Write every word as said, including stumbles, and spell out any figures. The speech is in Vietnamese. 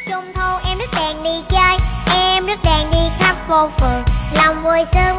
trung thu em rước đèn đi chơi, em rước đèn đi khắp phố phường, lòng vui sướng